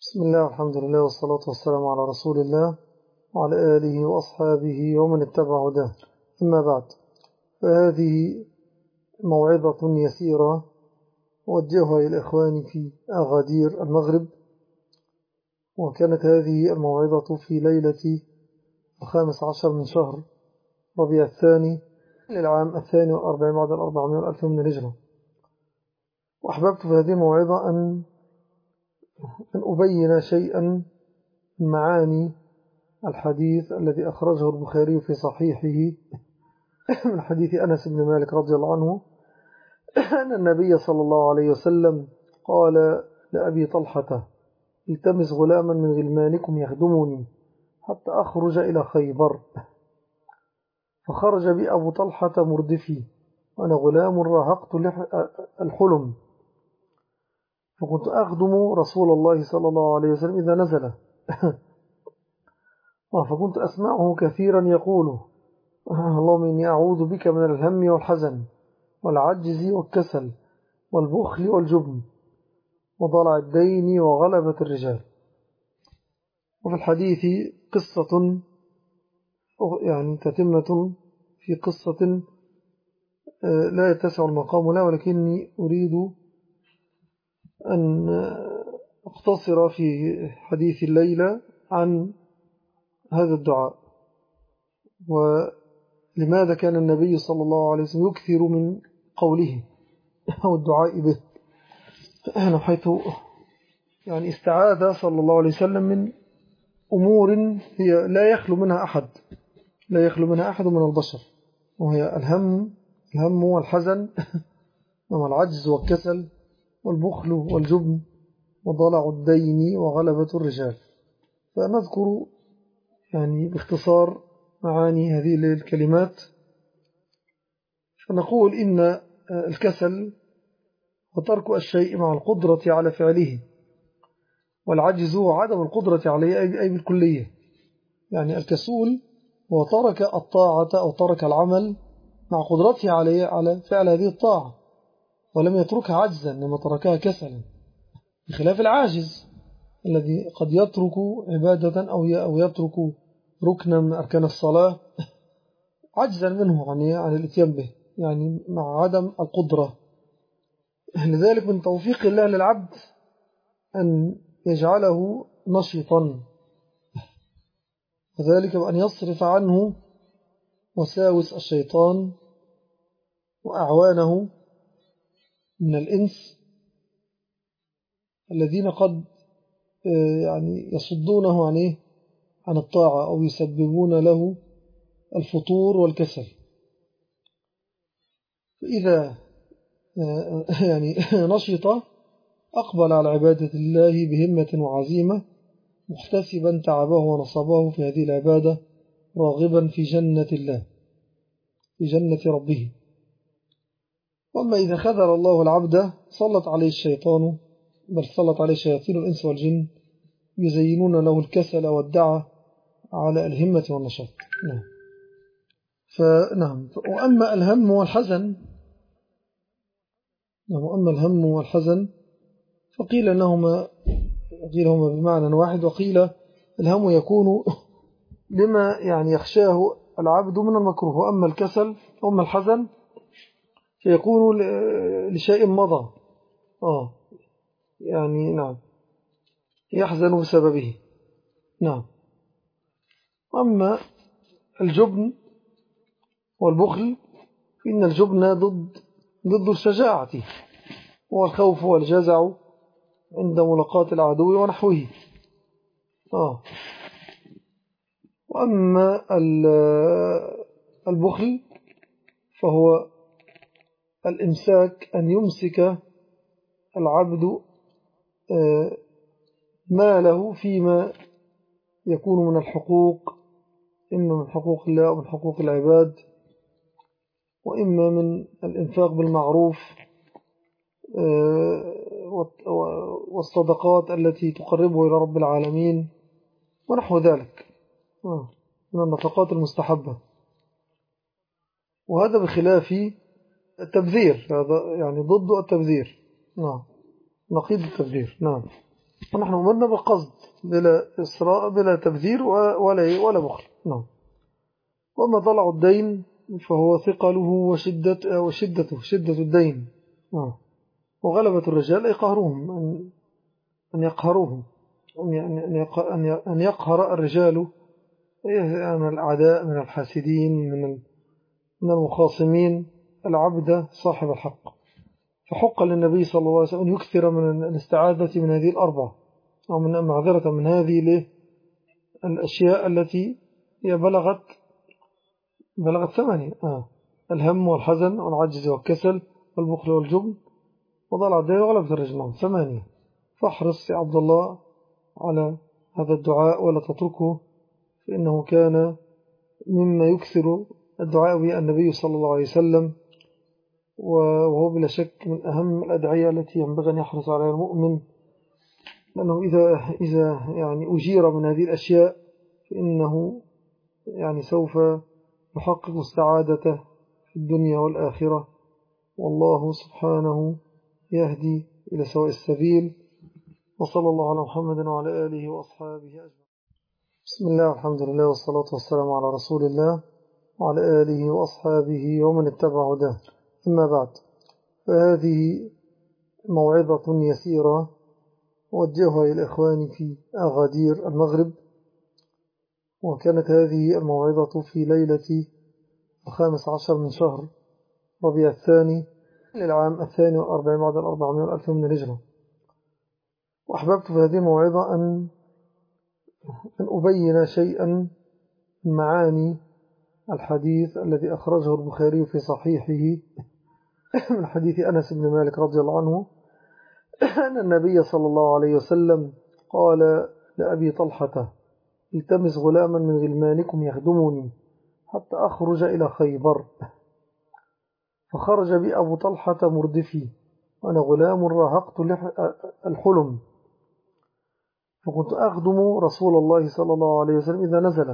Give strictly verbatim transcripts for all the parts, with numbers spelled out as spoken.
بسم الله والحمد لله والصلاة والسلام على رسول الله وعلى آله وأصحابه ومن اتبع هداه. أما بعد، فهذه موعظة يسيرة أوجهها إلى إخواني في أغادير المغرب، وكانت هذه الموعظة في ليلة الخامس عشر من شهر ربيع الثاني للعام الثاني والأربعين بعد الأربعمائة والألف من الهجرة. وأحببت في هذه الموعظة أن أن أبين شيئا من معاني الحديث الذي أخرجه البخاري في صحيحه من حديث أنس بن مالك رضي الله عنه أن النبي صلى الله عليه وسلم قال لأبي طلحة: التمس غلاما من غلمانكم يخدمني حتى أخرج إلى خيبر. فخرج بي أبو طلحة مردفي وأنا غلام راهقت الحلم، فكنت أخدم رسول الله صلى الله عليه وسلم إذا نزل فكنت أسمعه كثيرا يقول: اللهم إني أعوذ بك من الهم والحزن والعجز والكسل والبخل والجبن وضلع الدين وغلبة الرجال. وفي الحديث قصة يعني تتمة في قصة لا يتسع المقام لا، ولكني أريد أن أختصر في حديث الليلة عن هذا الدعاء، ولماذا كان النبي صلى الله عليه وسلم يكثر من قوله أو الدعاء به، حيث يعني استعاذ صلى الله عليه وسلم من أمور هي لا يخلو منها أحد لا يخلو منها أحد من البشر، وهي الهم الهم والحزن والعجز والكسل والبخل والجبن وضلع الدين وغلبة الرجال. فنذكر يعني باختصار معاني هذه الكلمات. فنقول إن الكسل وترك الشيء مع القدرة على فعله، والعجز هو عدم القدرة عليه أي بالكلية. يعني الكسول هو ترك الطاعة أو ترك العمل مع قدرته عليه على فعل هذه الطاعة، ولم يتركها عجزا إنما تركها كسلا، بخلاف العاجز الذي قد يترك عبادة أو يترك ركنا من أركان الصلاة عجزا منه عن الاتيان به، يعني مع عدم القدرة. لذلك من توفيق الله للعبد أن يجعله نشطا، وذلك بأن يصرف عنه وساوس الشيطان وأعوانه من الإنس الذين قد يعني يصدونه عنه عن الطاعة أو يسببون له الفطور والكسل. فإذا يعني نشط أقبل على عبادة الله بهمة وعزيمة، محتسبا تعبه ونصبه في هذه العبادة، راغبا في جنة الله في جنة ربه. وأما إذا خذل الله العبد صلت عليه الشيطان بل صلت عليه شياطين الإنس والجن يزينون له الكسل والدعة على الهمة والنشاط. نعم. فنعم. وأما الهم والحزن نعم وأما الهم والحزن فقيل أنهما قيل هما بمعنى واحد، وقيل الهم يكون لما يعني يخشاه العبد من المكروه، وأما الكسل وأما الحزن فيكون لشيء مضى آه يعني نعم يحزن بسببه. نعم. أما الجبن والبخل فإن الجبن ضد ضد الشجاعة، والخوف والجزع عند ملاقاة العدو ونحوه. آه. وأما البخل فهو الإمساك، أن يمسك العبد ماله فيما يكون من الحقوق، إما من حقوق الله ومن حقوق العباد، وإما من الإنفاق بالمعروف والصدقات التي تقربه إلى رب العالمين ونحو ذلك من النفقات المستحبة. وهذا بخلاف التبذير، هذا يعني ضد التبذير. نعم، نقيض التبذير. نعم. ونحن أمرنا بالقصد بلا إسراء بلا تبذير ولا ولا بخل. نعم. وما ضلع الدين فهو ثقله وشدة وشدته شدة الدين. نعم. وغلبة الرجال أي قهرهم، أن أن يقهروهم، أن يقهر الرجال من الأعداء من الحاسدين من من المخاصمين العبد صاحب الحق. فحق للنبي صلى الله عليه وسلم أن يكثر من الاستعاذة من هذه الأربع، أو من معذرة من هذه الأشياء التي هي بلغت بلغت ثمانية: آه. الهم والحزن والعجز والكسل والبخل والجبن وضلع الدين وغلبة الرجل، ثمانية. فاحرص يا عبد الله على هذا الدعاء ولا تتركه، فإنه كان مما يكثر الدعاء به النبي صلى الله عليه وسلم، وهو بلا شك من أهم الأدعية التي ينبغي أن يحرص عليها المؤمن، لأنه إذا, إذا يعني أجير من هذه الأشياء فإنه يعني سوف يحقق السعادة في الدنيا والآخرة، والله سبحانه يهدي إلى سواء السبيل. وصلى الله على محمد وعلى آله وأصحابه أجمعين. بسم الله والحمد لله والصلاة والسلام على رسول الله وعلى آله وأصحابه ومن اتبع هداه. أما بعد، فهذه موعظة يسيرة أوجهها إلى إخواني في أغادير المغرب، وكانت هذه الموعظة في ليلة الخامس عشر من شهر ربيع الثاني للعام الثاني والأربعين بعد الأربعمائة والألف من الهجرة. وأحببت في هذه الموعظة أن أن أبين شيئا من معاني الحديث الذي أخرجه البخاري في صحيحه من حديث أنس بن مالك رضي الله عنه أن النبي صلى الله عليه وسلم قال لأبي طلحة: التمس غلاما من غلمانكم يخدمني حتى أخرج إلى خيبر. فخرج بي أبو طلحة مردفي وأنا غلام راهقت الحلم، فكنت أخدم رسول الله صلى الله عليه وسلم إذا نزل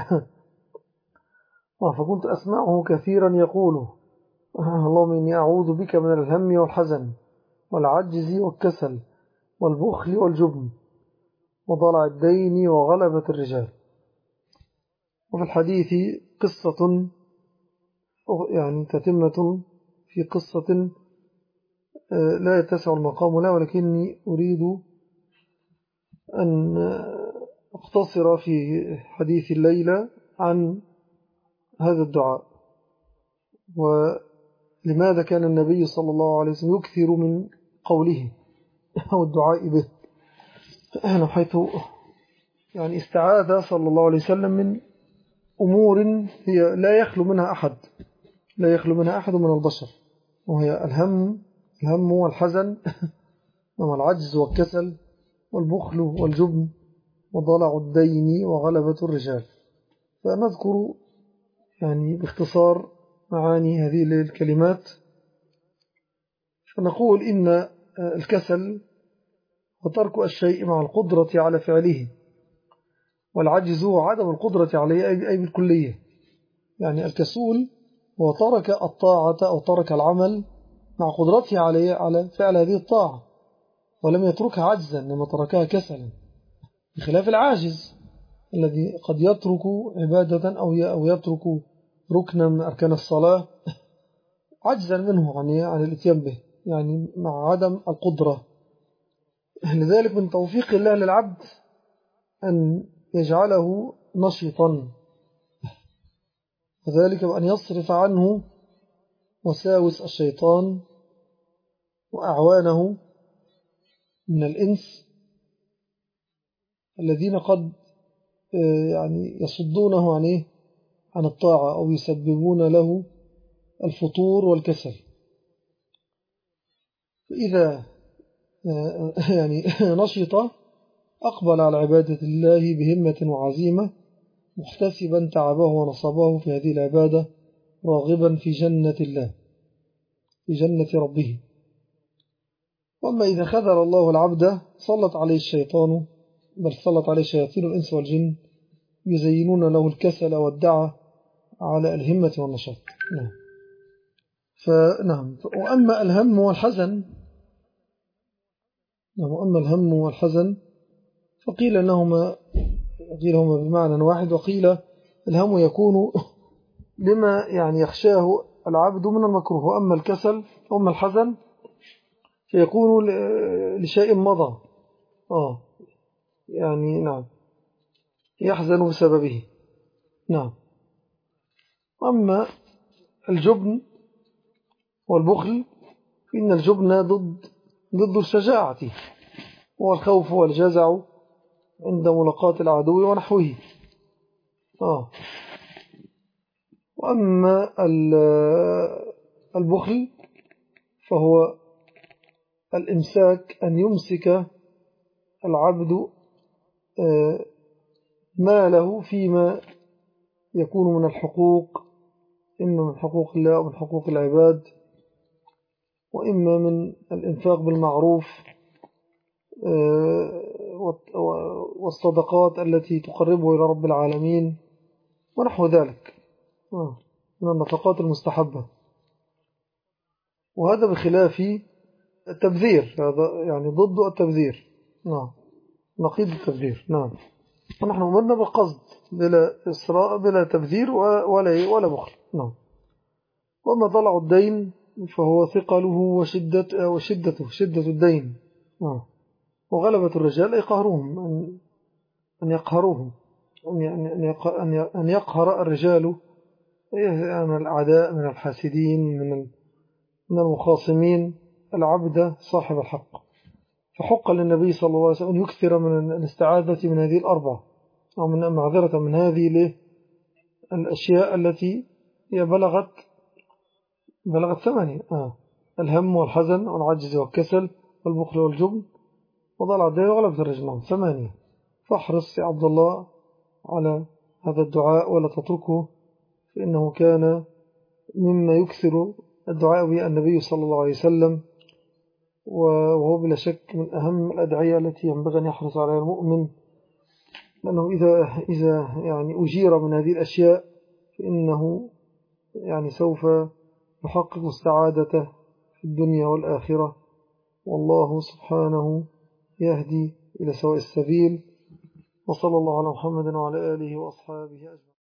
فكنت أسمعه كثيرا يقول: اللهم إني أعوذ بك من الهم والحزن والعجز والكسل والبخل والجبن وضلع الدين وغلبة الرجال. وفي الحديث قصة يعني تتمة في قصة لا يتسع المقام لا، ولكني أريد أن أقتصر في حديث الليلة عن هذا الدعاء، ولماذا كان النبي صلى الله عليه وسلم يكثر من قوله أو الدعاء به، حيث يعني استعاذ صلى الله عليه وسلم من أمور هي لا يخلو منها أحد لا يخلو منها أحد من البشر، وهي الهم الهم والحزن والعجز والكسل والبخل والجبن وضلع الدين وغلبة الرجال. فنذكر يعني باختصار معاني هذه الكلمات. فنقول إن الكسل وترك الشيء مع القدرة على فعله، والعجز هو عدم القدرة عليه أي بالكلية. يعني الكسول هو ترك الطاعة أو ترك العمل مع قدرته عليه على فعل هذه الطاعة، ولم يتركها عجزا، إنما تركها كسلا، بخلاف العاجز الذي قد يترك عبادة أو يترك ركنا من أركان الصلاة عجزا منه عن الاتيان به، يعني مع عدم القدرة. لذلك من توفيق الله للعبد أن يجعله نشطا، وذلك بأن يصرف عنه وساوس الشيطان وأعوانه من الإنس الذين قد يعني يصدونه عنه عن الطاعة أو يسببون له الفطور والكسل. فإذا يعني نشط أقبل على عبادة الله بهمة وعزيمة، محتسبا تعبه ونصبه في هذه العبادة، راغبا في جنة الله في جنة ربه. وأما إذا خذل الله العبد صلت عليه الشيطان، بل صلت عليه شياطين الإنس والجن يزينون له الكسل والدعة على الهمة والنشاط. نعم. فنعم. وأما الهم والحزن أما الهم والحزن فقيل أنهما قيل هما بمعنى واحد، وقيل الهم يكون لما يعني يخشاه العبد من المكروه، وأما الكسل وأما الحزن فيكون لشيء مضى آه يعني نعم يحزن بسببه. نعم. أما الجبن والبخل فإن الجبن ضد ضد الشجاعة، والخوف والجزع عند ملاقاة العدو ونحوه. آه. وأما البخل فهو الإمساك، أن يمسك العبد ما له فيما يكون من الحقوق، إما من حقوق الله أو من حقوق العباد، وإما من الإنفاق بالمعروف والصدقات التي تقربه إلى رب العالمين ونحو ذلك من النفقات المستحبة. وهذا بخلاف التبذير، هذا يعني ضد التبذير، نعم نقيض التبذير. نعم. ونحن أمرنا بالقصد بلا إسراء بلا تبذير ولا ولا بخل. نعم. وما ضلع الدين فهو ثقله وشدة وشدته شدة الدين. نعم. وغلبة الرجال أي قهرهم، أن أن يقهروهم، أن أن يقهر الرجال من الأعداء من الحاسدين من من المخاصمين العبد صاحب الحق. فحق للنبي صلى الله عليه وسلم أن يكثر من الاستعاذة من هذه الأربعة، أو من معذرة من هذه الأشياء التي هي بلغت بلغت ثمانية آه. الهم والحزن والعجز والكسل والبخل والجبن وضلع الدين وغلبة الرجل، ثمانية. فاحرص يا عبد الله على هذا الدعاء ولا تتركه، فإنه كان مما يكثر الدعاء به النبي صلى الله عليه وسلم، وهو بلا شك من أهم الأدعية التي ينبغي أن يحرص عليها المؤمن، لأنه إذا, إذا يعني أجير من هذه الأشياء فإنه يعني سوف يحقق السعادة في الدنيا والآخرة، والله سبحانه يهدي إلى سواء السبيل. وصلى الله على محمد وعلى آله وأصحابه أجمعين.